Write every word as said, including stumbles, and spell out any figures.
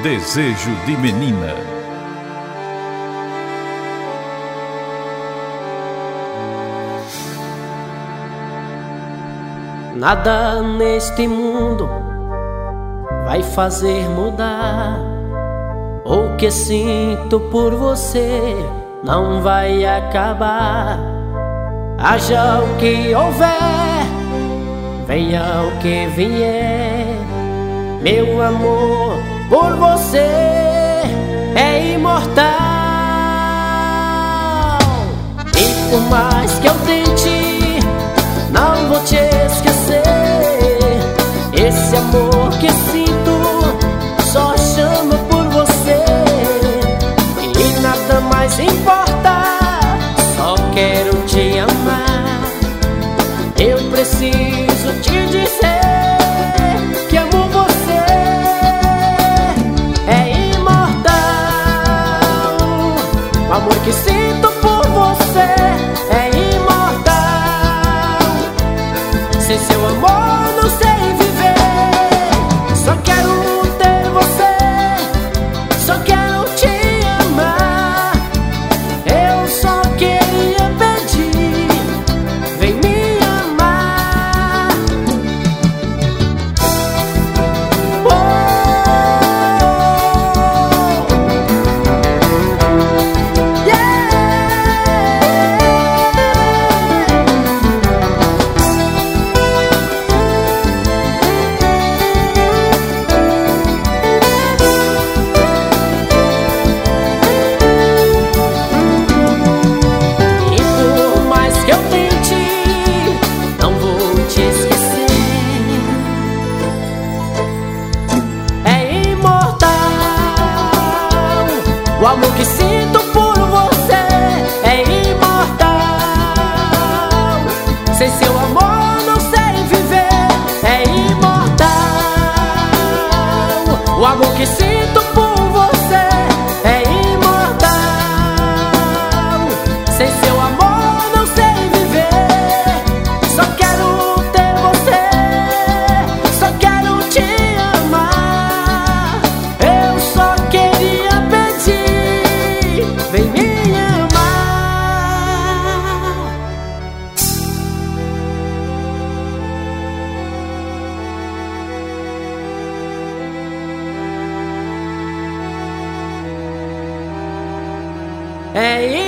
Desejo de Menina. Nada neste mundo vai fazer mudar o que sinto por você, não vai acabar. Haja o que houver, venha o que vier, meu amor por você é imortal. E por mais que eu tente, não vou te esquecer. Esse amor que sinto só chama por você, e nada mais importa, só quero te amar. Eu preciso te dizer que amo você, é imortal. O amor que sinto por você é imortal. Sem seu amor não sei viver. Só quero ter você, só quero te amar. Eu só queria pedir, vem me amar. Oh, yeah. E por mais que eu tente, não vou te esquecer. É imortal. O amor que sinto por você é imortal. Sem seu amor não sei viver. É imortal. O amor que sinto por você é imortal. Sem seu amor não sei viver. Só quero ter você, só quero te amar. Eu só queria pedir, vem me amar. É